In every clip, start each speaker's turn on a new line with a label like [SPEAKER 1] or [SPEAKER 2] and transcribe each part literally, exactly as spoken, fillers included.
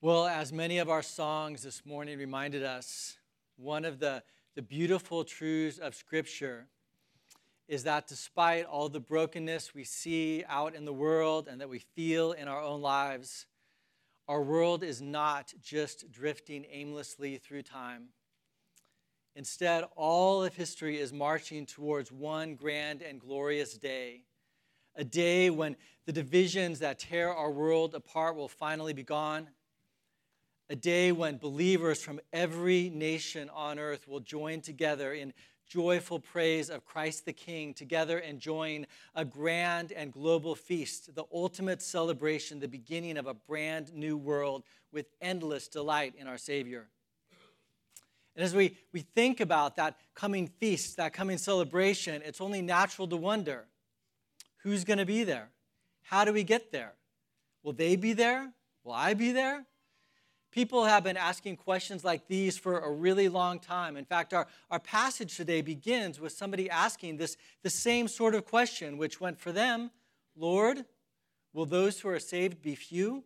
[SPEAKER 1] Well, as many of our songs this morning reminded us, one of the, the beautiful truths of Scripture is that despite all the brokenness we see out in the world and that we feel in our own lives, our world is not just drifting aimlessly through time. Instead, all of history is marching towards one grand and glorious day, a day when the divisions that tear our world apart will finally be gone, a day when believers from every nation on earth will join together in joyful praise of Christ the King, together enjoying a grand and global feast, the ultimate celebration, the beginning of a brand new world with endless delight in our Savior. And as we, we think about that coming feast, that coming celebration, it's only natural to wonder, who's going to be there? How do we get there? Will they be there? Will I be there? People have been asking questions like these for a really long time. In fact, our, our passage today begins with somebody asking this the same sort of question, which went for them, Lord, will those who are saved be few?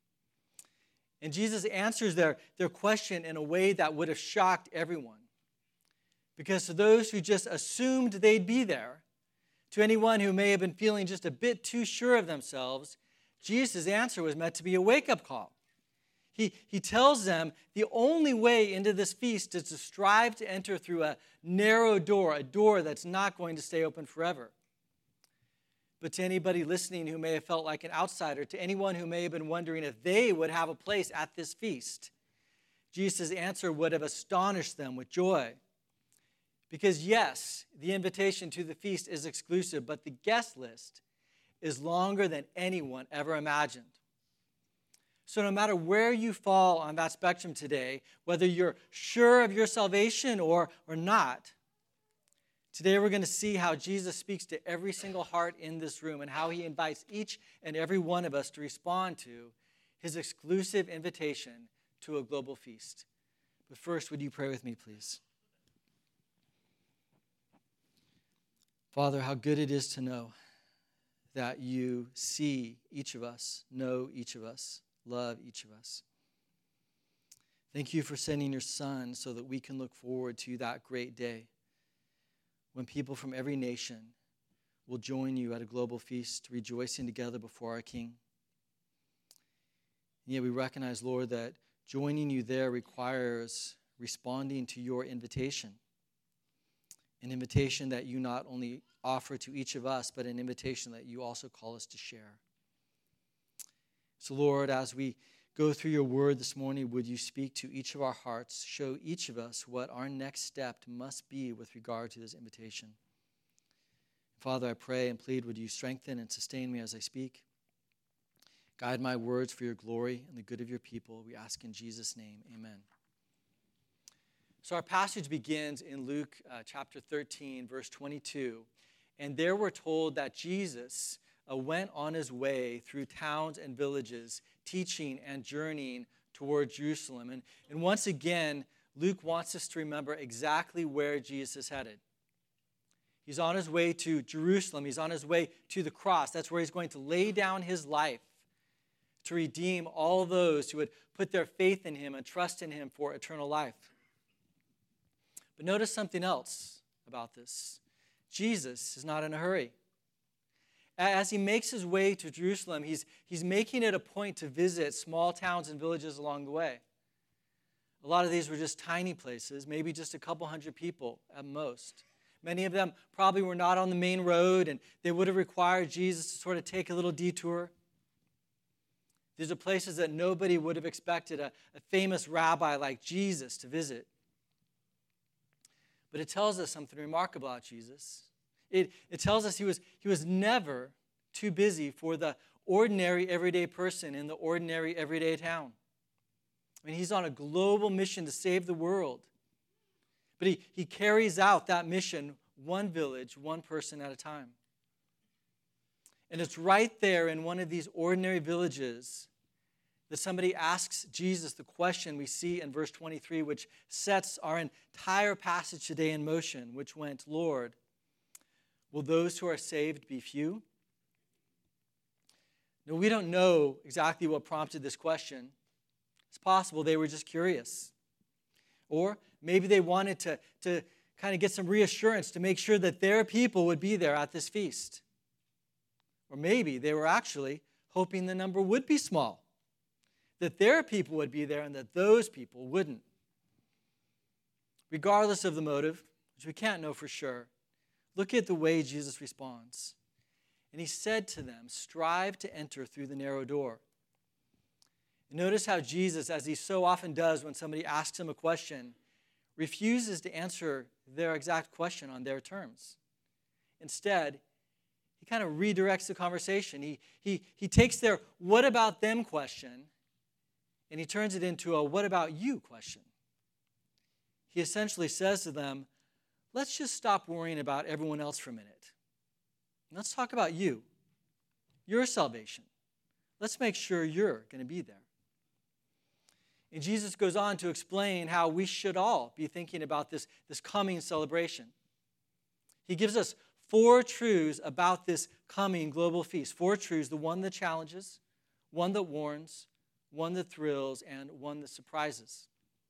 [SPEAKER 1] And Jesus answers their, their question in a way that would have shocked everyone. Because to those who just assumed they'd be there, to anyone who may have been feeling just a bit too sure of themselves, Jesus' answer was meant to be a wake-up call. He, he tells them the only way into this feast is to strive to enter through a narrow door, a door that's not going to stay open forever. But to anybody listening who may have felt like an outsider, to anyone who may have been wondering if they would have a place at this feast, Jesus' answer would have astonished them with joy. Because yes, the invitation to the feast is exclusive, but the guest list is longer than anyone ever imagined. So no matter where you fall on that spectrum today, whether you're sure of your salvation or, or not, today we're going to see how Jesus speaks to every single heart in this room and how he invites each and every one of us to respond to his exclusive invitation to a global feast. But first, would you pray with me, please? Father, how good it is to know that you see each of us, know each of us, love each of us. Thank you for sending your Son so that we can look forward to that great day when people from every nation will join you at a global feast, rejoicing together before our King. And yet we recognize, Lord, that joining you there requires responding to your invitation, an invitation that you not only offer to each of us, but an invitation that you also call us to share. So, Lord, as we go through your word this morning, would you speak to each of our hearts, show each of us what our next step must be with regard to this invitation. Father, I pray and plead, would you strengthen and sustain me as I speak? Guide my words for your glory and the good of your people. We ask in Jesus' name, amen. So our passage begins in Luke uh, chapter thirteen, verse twenty-two. And there we're told that Jesus Uh, went on his way through towns and villages, teaching and journeying toward Jerusalem. And, and once again, Luke wants us to remember exactly where Jesus is headed. He's on his way to Jerusalem. He's on his way to the cross. That's where he's going to lay down his life to redeem all those who would put their faith in him and trust in him for eternal life. But notice something else about this. Jesus is not in a hurry. As he makes his way to Jerusalem, he's, he's making it a point to visit small towns and villages along the way. A lot of these were just tiny places, maybe just a couple hundred people at most. Many of them probably were not on the main road, and they would have required Jesus to sort of take a little detour. These are places that nobody would have expected a, a famous rabbi like Jesus to visit. But it tells us something remarkable about Jesus. It, it tells us he was, he was never too busy for the ordinary, everyday person in the ordinary, everyday town. I mean, he's on a global mission to save the world. But he, he carries out that mission one village, one person at a time. And it's right there in one of these ordinary villages that somebody asks Jesus the question we see in verse twenty-three, which sets our entire passage today in motion, which went, Lord, will those who are saved be few? No, we don't know exactly what prompted this question. It's possible they were just curious. Or maybe they wanted to, to kind of get some reassurance to make sure that their people would be there at this feast. Or maybe they were actually hoping the number would be small, that their people would be there and that those people wouldn't. Regardless of the motive, which we can't know for sure, look at the way Jesus responds. And he said to them, strive to enter through the narrow door. And notice how Jesus, as he so often does when somebody asks him a question, refuses to answer their exact question on their terms. Instead, he kind of redirects the conversation. He, he, he takes their what about them question and he turns it into a what about you question. He essentially says to them, let's just stop worrying about everyone else for a minute. Let's talk about you, your salvation. Let's make sure you're going to be there. And Jesus goes on to explain how we should all be thinking about this, this coming celebration. He gives us four truths about this coming global feast. Four truths, the one that challenges, one that warns, one that thrills, and one that surprises.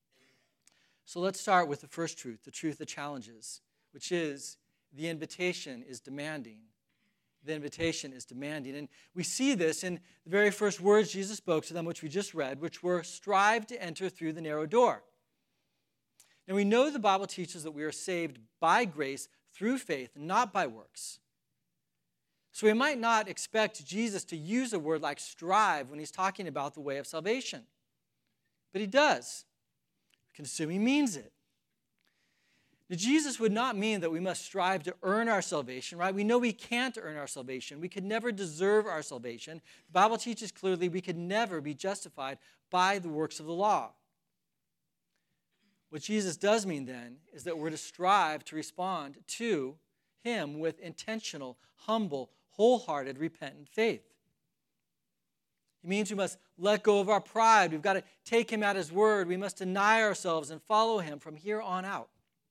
[SPEAKER 1] So let's start with the first truth, the truth that challenges, which is the invitation is demanding. The invitation is demanding. And we see this in the very first words Jesus spoke to them, which we just read, which were, strive to enter through the narrow door. And we know the Bible teaches that we are saved by grace through faith, not by works. So we might not expect Jesus to use a word like strive when he's talking about the way of salvation. But he does. We can assume he means it. Now, Jesus would not mean that we must strive to earn our salvation, right? We know we can't earn our salvation. We could never deserve our salvation. The Bible teaches clearly we could never be justified by the works of the law. What Jesus does mean then is that we're to strive to respond to him with intentional, humble, wholehearted, repentant faith. It means we must let go of our pride. We've got to take him at his word. We must deny ourselves and follow him from here on out.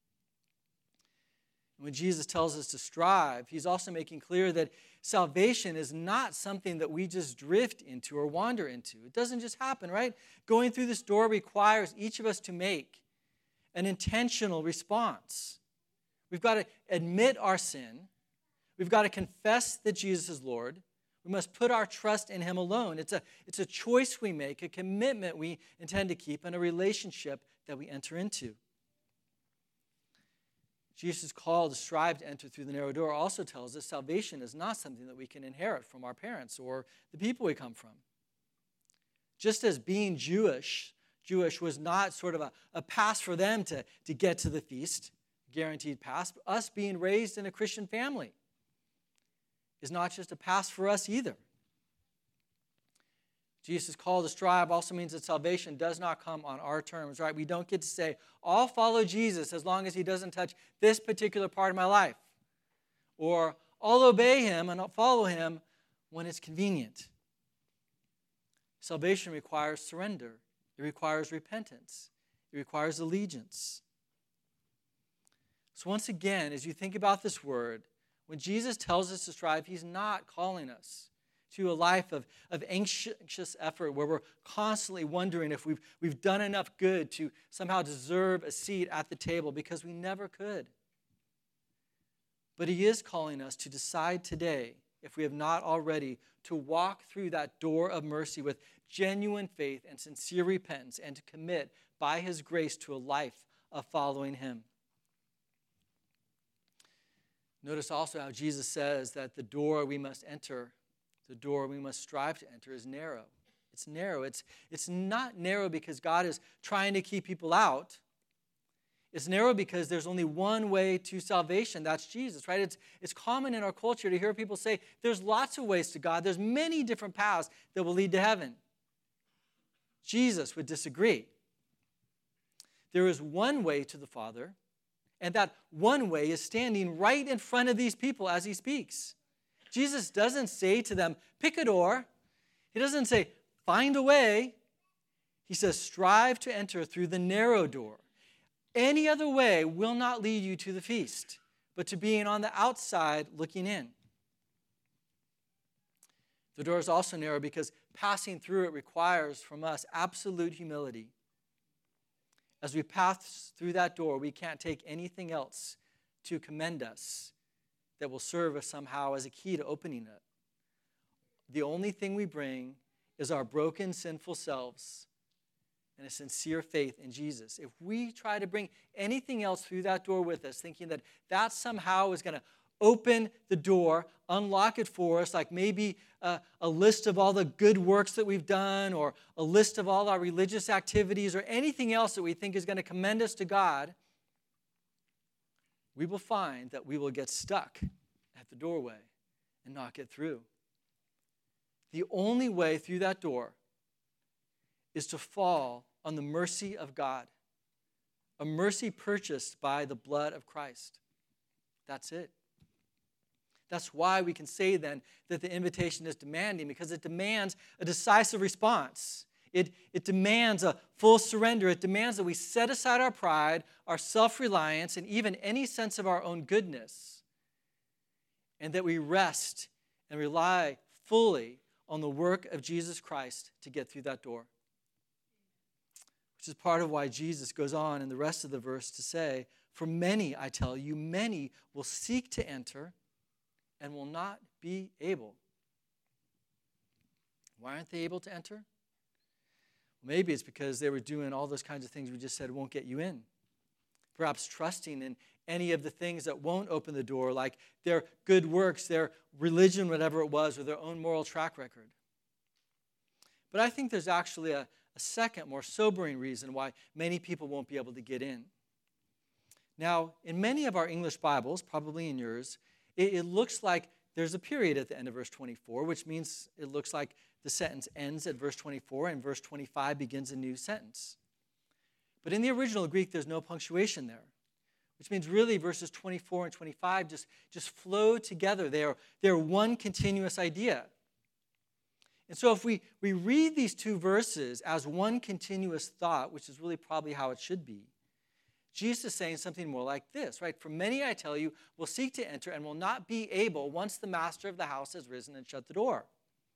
[SPEAKER 1] When Jesus tells us to strive, he's also making clear that salvation is not something that we just drift into or wander into. It doesn't just happen, right? Going through this door requires each of us to make an intentional response. We've got to admit our sin. We've got to confess that Jesus is Lord. We must put our trust in him alone. It's a, it's a choice we make, a commitment we intend to keep, and a relationship that we enter into. Jesus' call to strive to enter through the narrow door also tells us salvation is not something that we can inherit from our parents or the people we come from. Just as being Jewish, Jewish was not sort of a, a pass for them to, to get to the feast, guaranteed pass, but us being raised in a Christian family is not just a pass for us either. Jesus' call to strive also means that salvation does not come on our terms, right? We don't get to say, I'll follow Jesus as long as he doesn't touch this particular part of my life. Or I'll obey him and I'll follow him when it's convenient. Salvation requires surrender. It requires repentance. It requires allegiance. So once again, as you think about this word, when Jesus tells us to strive, he's not calling us to a life of, of anxious effort where we're constantly wondering if we've, we've done enough good to somehow deserve a seat at the table, because we never could. But he is calling us to decide today, if we have not already, to walk through that door of mercy with genuine faith and sincere repentance, and to commit by his grace to a life of following him. Notice also how Jesus says that the door we must enter, the door we must strive to enter, is narrow. It's narrow. It's, it's not narrow because God is trying to keep people out. It's narrow because there's only one way to salvation. That's Jesus, right? It's, it's common in our culture to hear people say, there's lots of ways to God. There's many different paths that will lead to heaven. Jesus would disagree. There is one way to the Father, and that one way is standing right in front of these people as he speaks. Jesus doesn't say to them, pick a door. He doesn't say, find a way. He says, strive to enter through the narrow door. Any other way will not lead you to the feast, but to being on the outside looking in. The door is also narrow because passing through it requires from us absolute humility. As we pass through that door, we can't take anything else to commend us that will serve us somehow as a key to opening it. The only thing we bring is our broken, sinful selves and a sincere faith in Jesus. If we try to bring anything else through that door with us, thinking that that somehow is going to open the door, unlock it for us, like maybe a, a list of all the good works that we've done, or a list of all our religious activities, or anything else that we think is going to commend us to God, we will find that we will get stuck at the doorway and not get through. The only way through that door is to fall on the mercy of God, a mercy purchased by the blood of Christ. That's it. That's why we can say then that the invitation is demanding, because it demands a decisive response. It, it demands a full surrender. It demands that we set aside our pride, our self-reliance, and even any sense of our own goodness, and that we rest and rely fully on the work of Jesus Christ to get through that door. Which is part of why Jesus goes on in the rest of the verse to say, "For many, I tell you, many will seek to enter and will not be able." Why aren't they able to enter? Maybe it's because they were doing all those kinds of things we just said won't get you in. Perhaps trusting in any of the things that won't open the door, like their good works, their religion, whatever it was, or their own moral track record. But I think there's actually a, a second, more sobering reason why many people won't be able to get in. Now, in many of our English Bibles, probably in yours, it, it looks like there's a period at the end of verse twenty-four, which means it looks like the sentence ends at verse twenty-four and verse twenty-five begins a new sentence. But in the original Greek, there's no punctuation there, which means really verses twenty-four and twenty-five just, just flow together. They are, they're one continuous idea. And so if we, we read these two verses as one continuous thought, which is really probably how it should be, Jesus is saying something more like this, right? "For many, I tell you, will seek to enter and will not be able once the master of the house has risen and shut the door."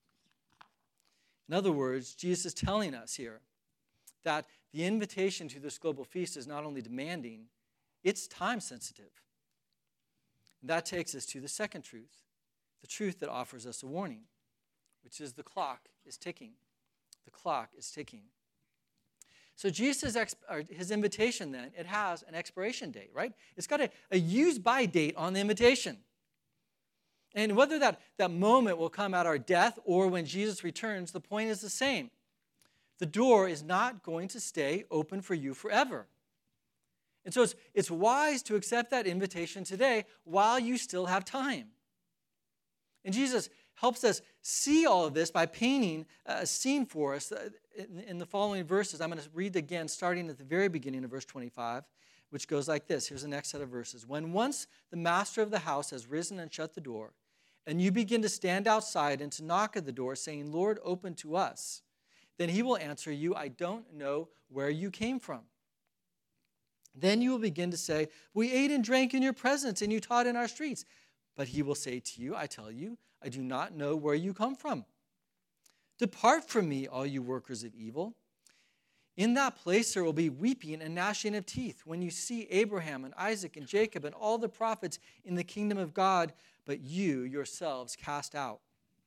[SPEAKER 1] In other words, Jesus is telling us here that the invitation to this global feast is not only demanding, it's time sensitive. And that takes us to the second truth, the truth that offers us a warning, which is the clock is ticking. The clock is ticking. So Jesus' exp- his invitation then, it has an expiration date, right? It's got a, a use-by date on the invitation. And whether that, that moment will come at our death or when Jesus returns, the point is the same. The door is not going to stay open for you forever. And so it's, it's wise to accept that invitation today while you still have time. And Jesus helps us see all of this by painting a scene for us in, in the following verses. I'm going to read again, starting at the very beginning of verse twenty-five, which goes like this. Here's the next set of verses. "When once the master of the house has risen and shut the door, and you begin to stand outside and to knock at the door, saying, 'Lord, open to us,' then he will answer you, 'I don't know where you came from.' Then you will begin to say, 'We ate and drank in your presence, and you taught in our streets.' But he will say to you, 'I tell you, I do not know where you come from. Depart from me, all you workers of evil.' In that place there will be weeping and gnashing of teeth when you see Abraham and Isaac and Jacob and all the prophets in the kingdom of God, but you yourselves cast out."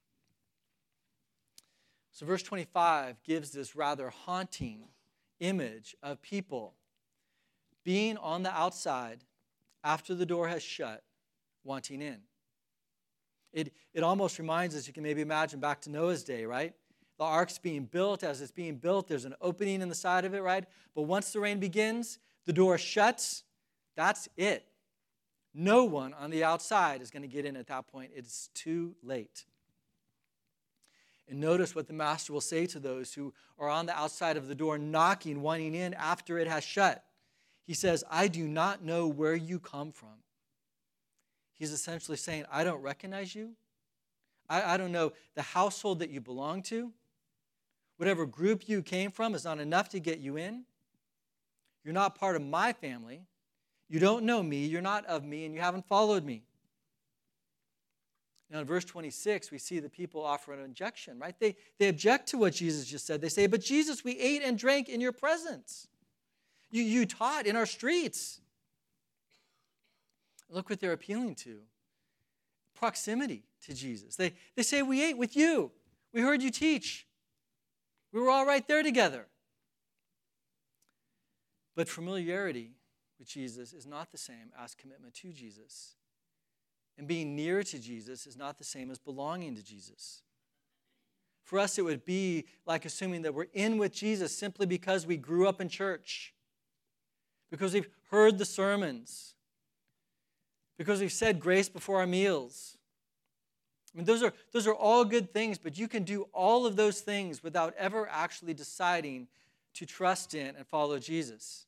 [SPEAKER 1] So verse twenty-five gives this rather haunting image of people being on the outside after the door has shut, wanting in. It, it almost reminds us, you can maybe imagine back to Noah's day, right? The ark's being built. As it's being built, there's an opening in the side of it, right? But once the rain begins, the door shuts. That's it. No one on the outside is going to get in at that point. It's too late. And notice what the master will say to those who are on the outside of the door knocking, wanting in after it has shut. He says, "I do not know where you come from." He's essentially saying, I don't recognize you. I, I don't know the household that you belong to. Whatever group you came from is not enough to get you in. You're not part of my family. You don't know me. You're not of me, and you haven't followed me. Now, in verse twenty-six, we see the people offer an objection, right? They, they object to what Jesus just said. They say, but Jesus, we ate and drank in your presence. You, you taught in our streets. Look what they're appealing to. Proximity to Jesus. They, they say, we ate with you. We heard you teach. We were all right there together. But familiarity with Jesus is not the same as commitment to Jesus. And being near to Jesus is not the same as belonging to Jesus. For us, it would be like assuming that we're in with Jesus simply because we grew up in church, because we've heard the sermons, because we've said grace before our meals. I mean, those are, those are all good things, but you can do all of those things without ever actually deciding to trust in and follow Jesus.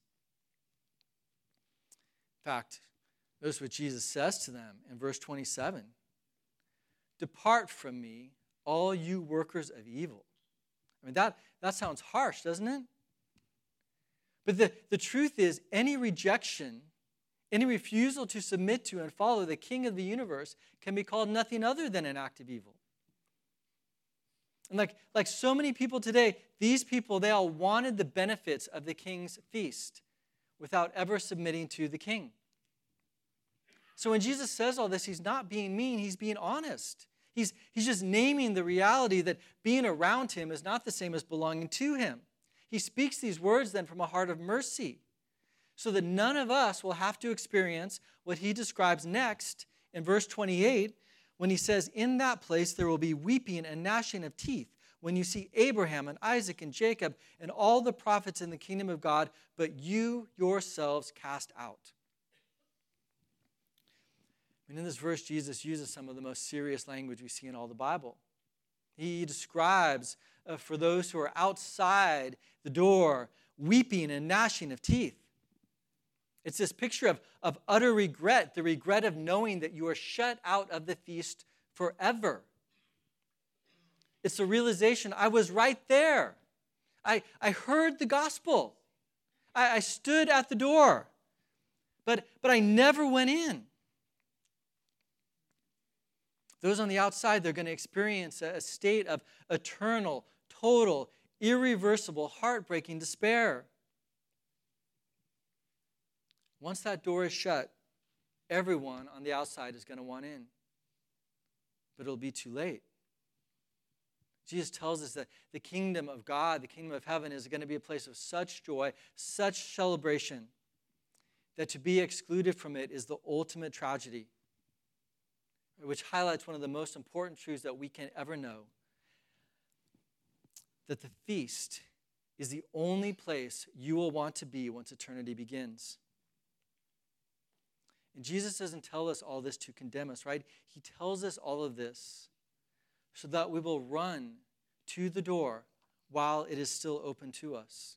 [SPEAKER 1] In fact, notice what Jesus says to them in verse twenty-seven. Depart from me, all you workers of evil. I mean, that, that sounds harsh, doesn't it? But the, the truth is, any rejection, any refusal to submit to and follow the King of the universe can be called nothing other than an act of evil. And like, like so many people today, these people, they all wanted the benefits of the king's feast without ever submitting to the king. So when Jesus says all this, he's not being mean, he's being honest. He's, he's just naming the reality that being around him is not the same as belonging to him. He speaks these words then from a heart of mercy, so that none of us will have to experience what he describes next in verse twenty-eight, when he says, in that place there will be weeping and gnashing of teeth when you see Abraham and Isaac and Jacob and all the prophets in the kingdom of God, but you yourselves cast out. And in this verse, Jesus uses some of the most serious language we see in all the Bible. He describes uh, for those who are outside the door, weeping and gnashing of teeth. It's this picture of, of utter regret, the regret of knowing that you are shut out of the feast forever. It's the realization, I was right there. I, I heard the gospel. I, I stood at the door, but, but I never went in. Those on the outside, they're going to experience a, a state of eternal, total, irreversible, heartbreaking despair. Once that door is shut, everyone on the outside is going to want in. But it'll be too late. Jesus tells us that the kingdom of God, the kingdom of heaven, is going to be a place of such joy, such celebration, that to be excluded from it is the ultimate tragedy, which highlights one of the most important truths that we can ever know, that the feast is the only place you will want to be once eternity begins. And Jesus doesn't tell us all this to condemn us, right? He tells us all of this so that we will run to the door while it is still open to us.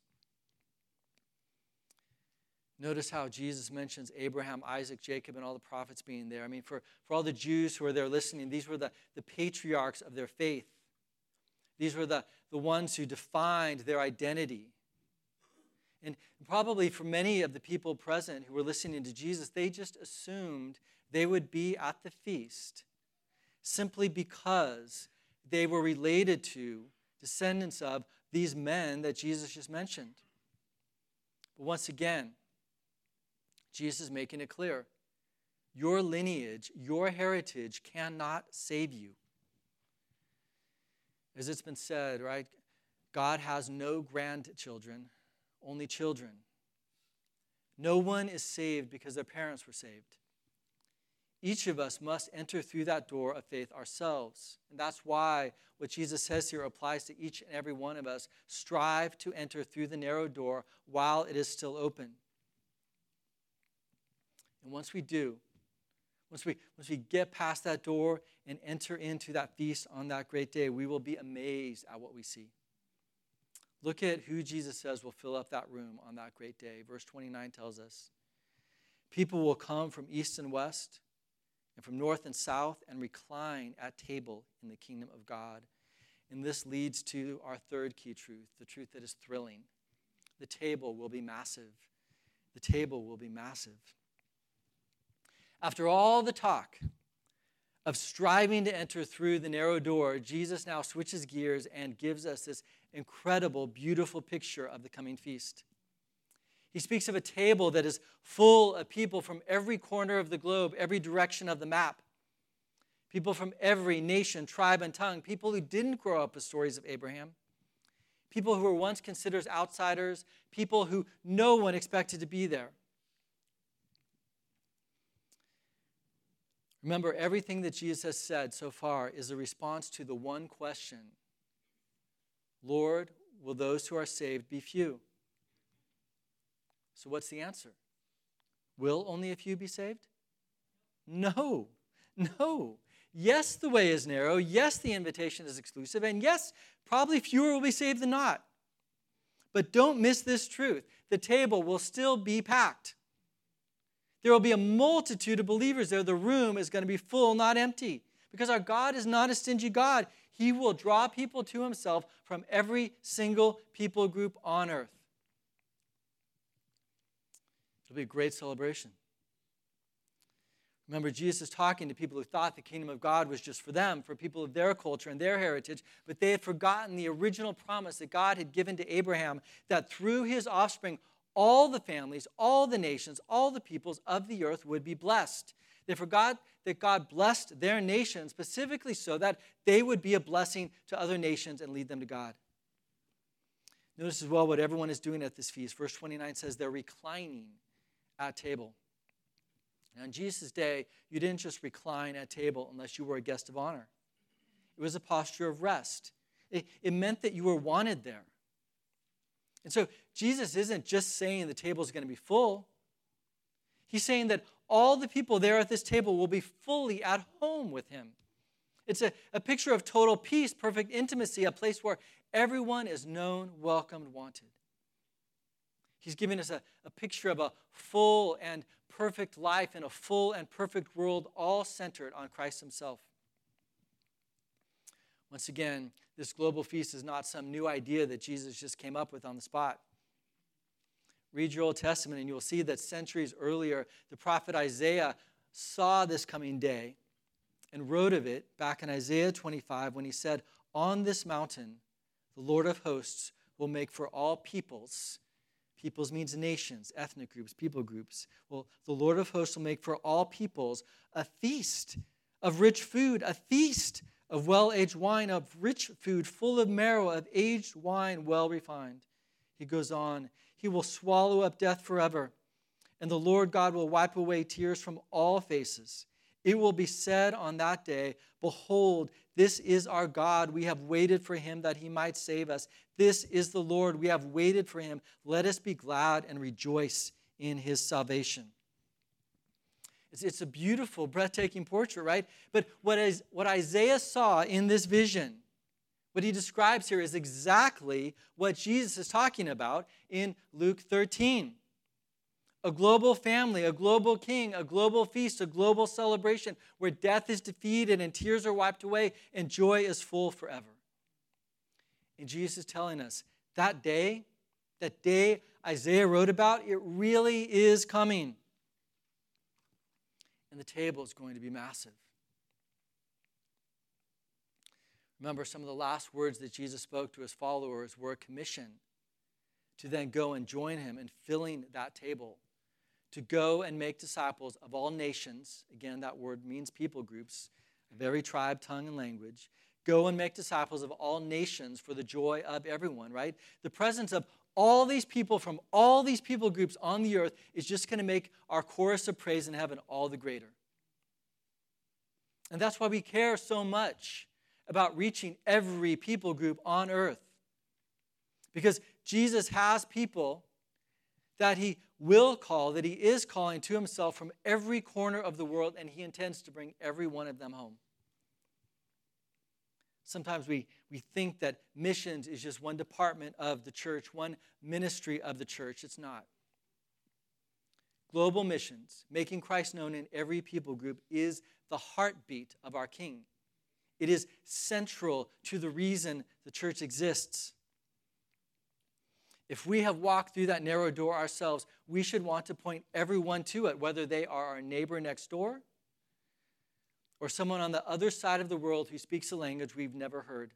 [SPEAKER 1] Notice how Jesus mentions Abraham, Isaac, Jacob, and all the prophets being there. I mean, for, for all the Jews who are there listening, these were the, the patriarchs of their faith. These were the, the ones who defined their identity. And probably for many of the people present who were listening to Jesus, they just assumed they would be at the feast simply because they were related to, descendants of, these men that Jesus just mentioned. But once again, Jesus is making it clear. Your lineage, your heritage cannot save you. As it's been said, right? God has no grandchildren, only children. No one is saved because their parents were saved. Each of us must enter through that door of faith ourselves. And that's why what Jesus says here applies to each and every one of us. Strive to enter through the narrow door while it is still open. And once we do, once we, once we get past that door and enter into that feast on that great day, we will be amazed at what we see. Look at who Jesus says will fill up that room on that great day. Verse twenty-nine tells us, people will come from east and west and from north and south and recline at table in the kingdom of God. And this leads to our third key truth, the truth that is thrilling. The table will be massive. The table will be massive. After all the talk of striving to enter through the narrow door, Jesus now switches gears and gives us this incredible, beautiful picture of the coming feast. He speaks of a table that is full of people from every corner of the globe, every direction of the map. People from every nation, tribe, and tongue. People who didn't grow up with stories of Abraham. People who were once considered outsiders. People who no one expected to be there. Remember, everything that Jesus has said so far is a response to the one question: Lord, will those who are saved be few? So what's the answer? Will only a few be saved? No, no. Yes, the way is narrow. Yes, the invitation is exclusive. And yes, probably fewer will be saved than not. But don't miss this truth. The table will still be packed. There will be a multitude of believers there. The room is going to be full, not empty. Because our God is not a stingy God. He will draw people to himself from every single people group on earth. It'll be a great celebration. Remember, Jesus is talking to people who thought the kingdom of God was just for them, for people of their culture and their heritage, but they had forgotten the original promise that God had given to Abraham, that through his offspring, all the families, all the nations, all the peoples of the earth would be blessed. They forgot that God blessed their nation specifically so that they would be a blessing to other nations and lead them to God. Notice as well what everyone is doing at this feast. Verse twenty-nine says they're reclining at table. Now, in Jesus' day, you didn't just recline at table unless you were a guest of honor. It was a posture of rest. It, it meant that you were wanted there. And so Jesus isn't just saying the table is going to be full. He's saying that all the people there at this table will be fully at home with him. It's a, a picture of total peace, perfect intimacy, a place where everyone is known, welcomed, wanted. He's giving us a, a picture of a full and perfect life in a full and perfect world, all centered on Christ himself. Once again, this global feast is not some new idea that Jesus just came up with on the spot. Read your Old Testament and you'll see that centuries earlier, the prophet Isaiah saw this coming day and wrote of it back in Isaiah twenty-five when he said, "On this mountain, the Lord of hosts will make for all peoples." Peoples means nations, ethnic groups, people groups. Well, the Lord of hosts will make for all peoples a feast of rich food, a feast of well-aged wine, of rich food full of marrow, of aged wine well refined. He goes on, he will swallow up death forever, and the Lord God will wipe away tears from all faces. It will be said on that day, "Behold, this is our God. We have waited for him that he might save us. This is the Lord. We have waited for him. Let us be glad and rejoice in his salvation." It's, it's a beautiful, breathtaking portrait, right? But what, is, what Isaiah saw in this vision, what he describes here, is exactly what Jesus is talking about in Luke thirteen. A global family, a global king, a global feast, a global celebration where death is defeated and tears are wiped away and joy is full forever. And Jesus is telling us that day, that day Isaiah wrote about, it really is coming. And the table is going to be massive. Remember, some of the last words that Jesus spoke to his followers were a commission to then go and join him in filling that table, to go and make disciples of all nations. Again, that word means people groups, of every tribe, tongue, and language. Go and make disciples of all nations for the joy of everyone, right? The presence of all these people from all these people groups on the earth is just going to make our chorus of praise in heaven all the greater. And that's why we care so much about reaching every people group on earth. Because Jesus has people that he will call, that he is calling to himself from every corner of the world, and he intends to bring every one of them home. Sometimes we, we think that missions is just one department of the church, one ministry of the church. It's not. Global missions, making Christ known in every people group, is the heartbeat of our King. It is central to the reason the church exists. If we have walked through that narrow door ourselves, we should want to point everyone to it, whether they are our neighbor next door, or someone on the other side of the world who speaks a language we've never heard.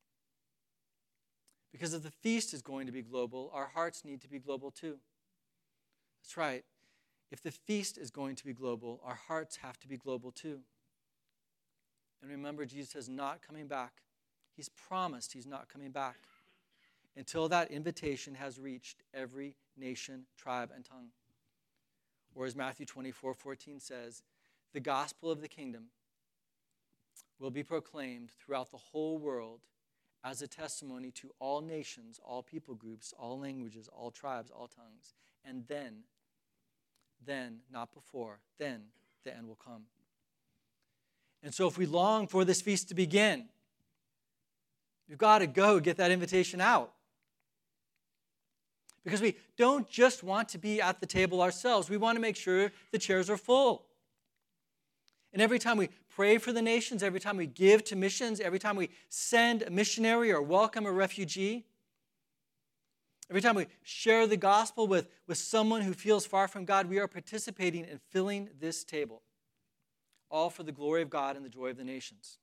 [SPEAKER 1] Because if the feast is going to be global, our hearts need to be global too. That's right. If the feast is going to be global, our hearts have to be global too. And remember, Jesus is not coming back. He's promised he's not coming back until that invitation has reached every nation, tribe, and tongue. Or as Matthew twenty-four fourteen says, the gospel of the kingdom will be proclaimed throughout the whole world as a testimony to all nations, all people groups, all languages, all tribes, all tongues. And then, then, not before, then the end will come. And so if we long for this feast to begin, we've got to go get that invitation out. Because we don't just want to be at the table ourselves. We want to make sure the chairs are full. And every time we pray for the nations, every time we give to missions, every time we send a missionary or welcome a refugee, every time we share the gospel with, with someone who feels far from God, we are participating in filling this table, all for the glory of God and the joy of the nations.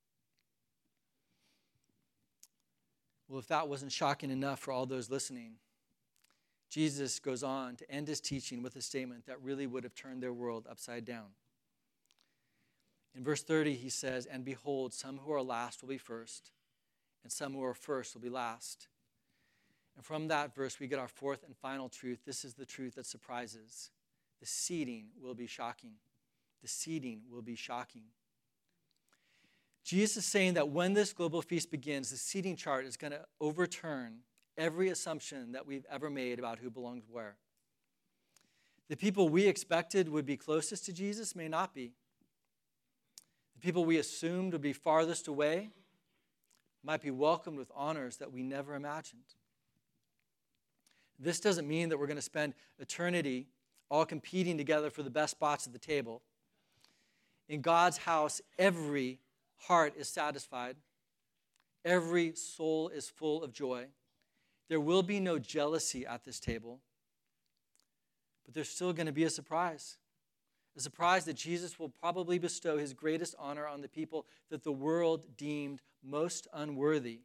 [SPEAKER 1] Well, if that wasn't shocking enough for all those listening, Jesus goes on to end his teaching with a statement that really would have turned their world upside down. In verse thirty, he says, "And behold, some who are last will be first, and some who are first will be last." And from that verse, we get our fourth and final truth. This is the truth that surprises. The seating will be shocking. The seating will be shocking. Jesus is saying that when this global feast begins, the seating chart is going to overturn every assumption that we've ever made about who belongs where. The people we expected would be closest to Jesus may not be. The people we assumed would be farthest away might be welcomed with honors that we never imagined. This doesn't mean that we're going to spend eternity all competing together for the best spots at the table. In God's house, every heart is satisfied. Every soul is full of joy. There will be no jealousy at this table, but there's still going to be a surprise. A surprise that Jesus will probably bestow his greatest honor on the people that the world deemed most unworthy,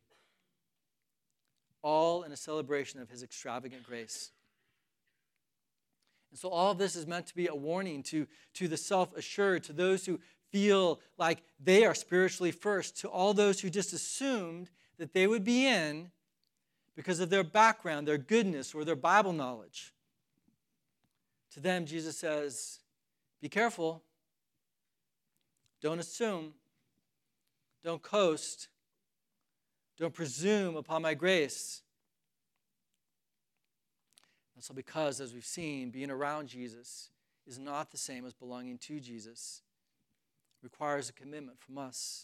[SPEAKER 1] all in a celebration of his extravagant grace. And so all of this is meant to be a warning to, to the self-assured, to those who feel like they are spiritually first, to all those who just assumed that they would be in because of their background, their goodness, or their Bible knowledge. To them, Jesus says, be careful. Don't assume. Don't coast. Don't presume upon my grace. And so because, as we've seen, being around Jesus is not the same as belonging to Jesus. It requires a commitment from us.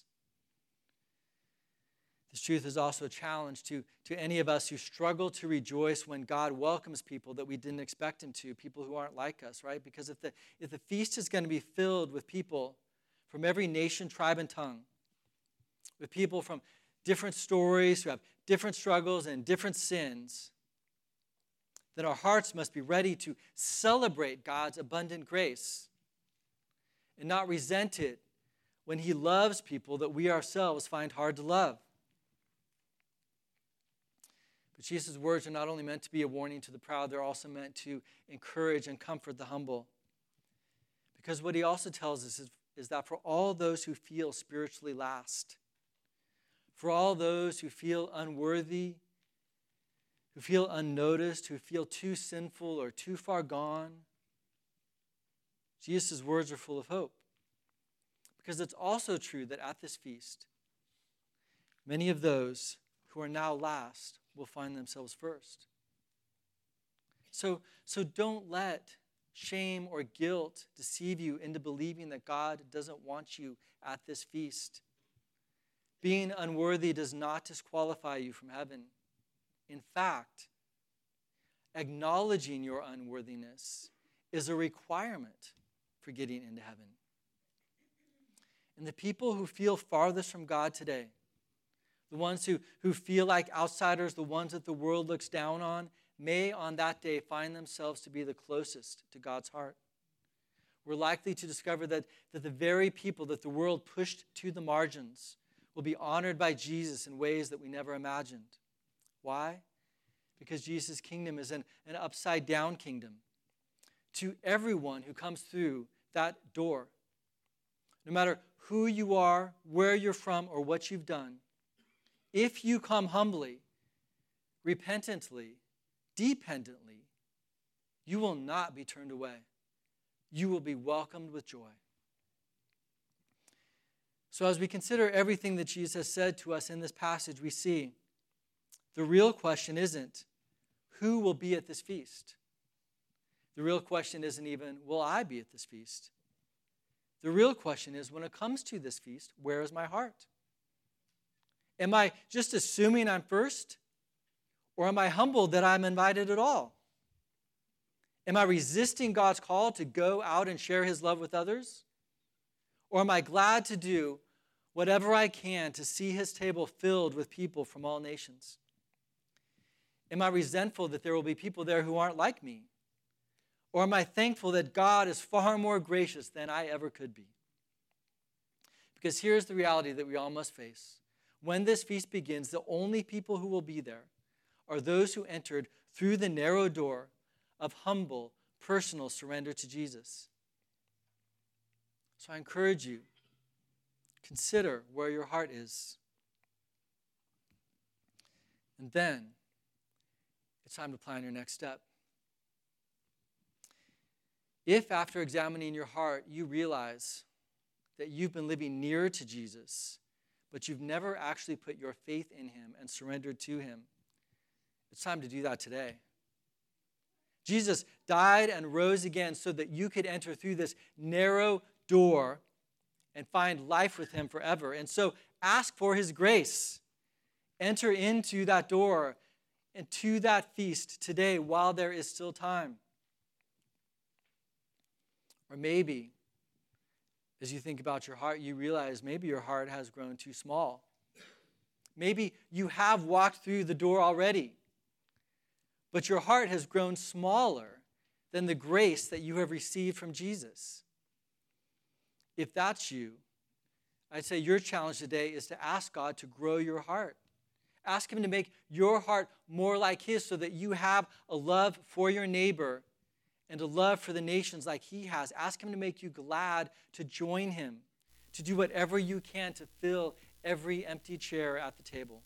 [SPEAKER 1] This truth is also a challenge to, to any of us who struggle to rejoice when God welcomes people that we didn't expect him to, people who aren't like us, right? Because if the, if the feast is going to be filled with people from every nation, tribe, and tongue, with people from different stories who have different struggles and different sins, then our hearts must be ready to celebrate God's abundant grace and not resent it when he loves people that we ourselves find hard to love. But Jesus' words are not only meant to be a warning to the proud, they're also meant to encourage and comfort the humble. Because what he also tells us is, is that for all those who feel spiritually last, for all those who feel unworthy, who feel unnoticed, who feel too sinful or too far gone, Jesus' words are full of hope. Because it's also true that at this feast, many of those who are now last will find themselves first. So, so don't let shame or guilt deceive you into believing that God doesn't want you at this feast. Being unworthy does not disqualify you from heaven. In fact, acknowledging your unworthiness is a requirement for getting into heaven. And the people who feel farthest from God today, the ones who, who feel like outsiders, the ones that the world looks down on, may on that day find themselves to be the closest to God's heart. we're likely to discover that, that the very people that the world pushed to the margins will be honored by Jesus in ways that we never imagined. Why? Because Jesus' kingdom is an, an upside-down kingdom. To everyone who comes through that door, no matter who you are, where you're from, or what you've done, if you come humbly, repentantly, dependently, you will not be turned away. You will be welcomed with joy. So as we consider everything that Jesus has said to us in this passage, we see the real question isn't, who will be at this feast? The real question isn't even, will I be at this feast? The real question is, when it comes to this feast, where is my heart? Am I just assuming I'm first? Or am I humbled that I'm invited at all? Am I resisting God's call to go out and share his love with others? Or am I glad to do whatever I can to see his table filled with people from all nations? Am I resentful that there will be people there who aren't like me? Or am I thankful that God is far more gracious than I ever could be? Because here's the reality that we all must face. When this feast begins, the only people who will be there are those who entered through the narrow door of humble, personal surrender to Jesus. So I encourage you, consider where your heart is. And then, it's time to plan your next step. If after examining your heart, you realize that you've been living nearer to Jesus, but you've never actually put your faith in him and surrendered to him, it's time to do that today. Jesus died and rose again so that you could enter through this narrow door and find life with him forever. And so ask for his grace. Enter into that door and to that feast today while there is still time. Or maybe, as you think about your heart, you realize maybe your heart has grown too small. Maybe you have walked through the door already, but your heart has grown smaller than the grace that you have received from Jesus. If that's you, I'd say your challenge today is to ask God to grow your heart. Ask him to make your heart more like his so that you have a love for your neighbor and a love for the nations like he has. Ask him to make you glad to join him, to do whatever you can to fill every empty chair at the table.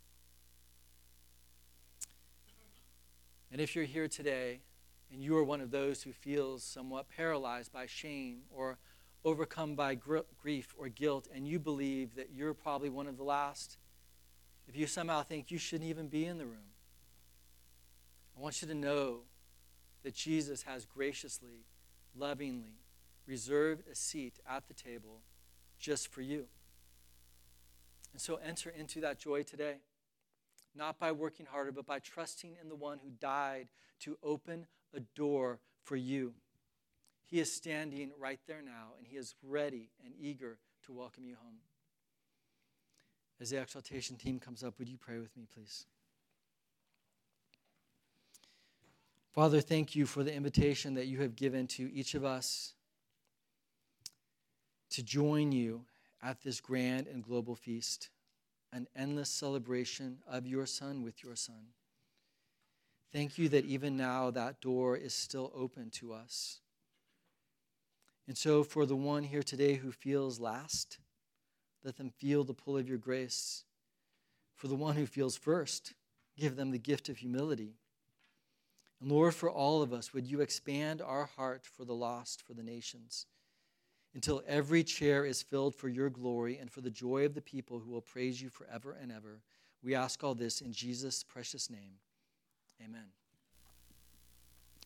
[SPEAKER 1] And if you're here today and you are one of those who feels somewhat paralyzed by shame or overcome by gr- grief or guilt, and you believe that you're probably one of the last, if you somehow think you shouldn't even be in the room, I want you to know that Jesus has graciously, lovingly reserved a seat at the table just for you. And so enter into that joy today, not by working harder, but by trusting in the one who died to open a door for you. He is standing right there now, and he is ready and eager to welcome you home. As the exaltation team comes up, would you pray with me, please? Father, thank you for the invitation that you have given to each of us to join you at this grand and global feast, an endless celebration of your Son with your Son. Thank you that even now that door is still open to us. And so for the one here today who feels last, let them feel the pull of your grace. For the one who feels first, give them the gift of humility. And Lord, for all of us, would you expand our heart for the lost, for the nations, until every chair is filled for your glory and for the joy of the people who will praise you forever and ever. We ask all this in Jesus' precious name. Amen.